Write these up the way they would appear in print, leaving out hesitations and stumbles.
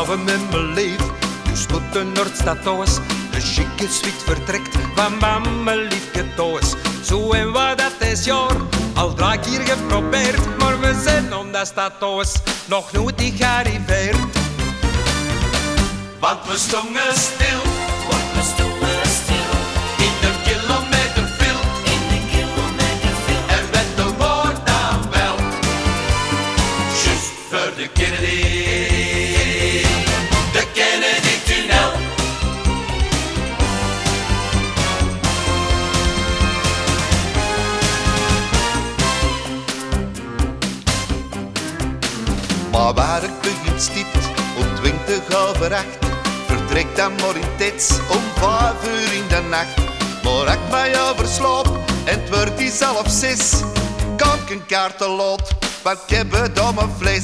samen in mijn leven. Dus tot de Noordstad thuis, de chique suite vertrekt van mijn liefje thuis. Zo en wat dat is jaar, al 3 keer geprobeerd, maar we zijn om dat stad thuis nog nooit niet gearriveerd. Want we stonden stil, in de kilometerfil, en met de woord dan wel, just voor de Kennedy-tunnel. Maar waar ik begin stipt, om 20 over 8, vertrekt dan maar in tijds om 5 uur in de nacht. Maar ik mij overslaap en het wordt die 5:30, kan ik een kaartenlood, want ik heb een domme fles.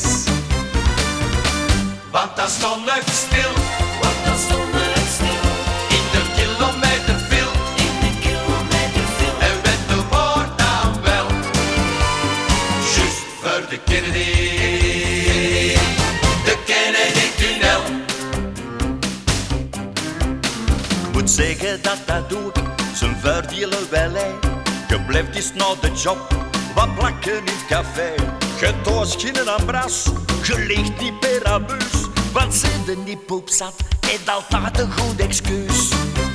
Want dan stond ik stil, in de kilometerfil, en met de woord dan wel, just voor de Kennedy-tunnel. Ik moet zeggen dat doe ik zijn voordelen wel hij. Je blijft eens naar de job, wat plakken in het café. Je toast geen ambras, je ligt niet per abuus. Want zijn de niet poepzat, heeft altijd een goed excuus.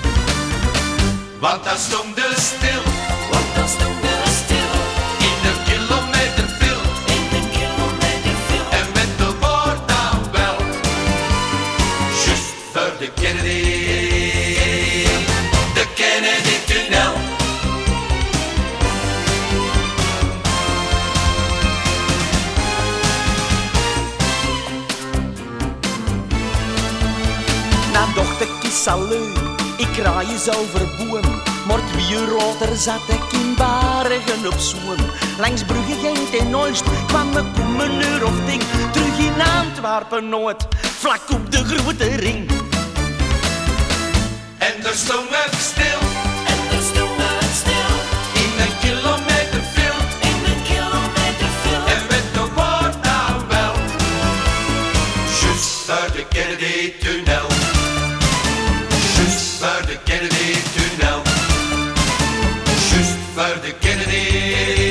Want dan stond de stil, in de kilometerfil, en met de woord dan wel, just voor de Kennedy-tunnel. Nou dacht ik is salu, ik raai eens over boem. Maar 2 uur later zat ik in Baren op Zoen. Langs Brugge, Gent en Oost kwam ik om 1 uur of 10 terug in Antwerpen nooit, vlak op de grote ring. En daar stond ik stil, in een kilometerfil, en met de woord dan wel, just voor de Kennedy-tunnel. Just voor de Kennedy-tunnel. Just voor de Kennedy.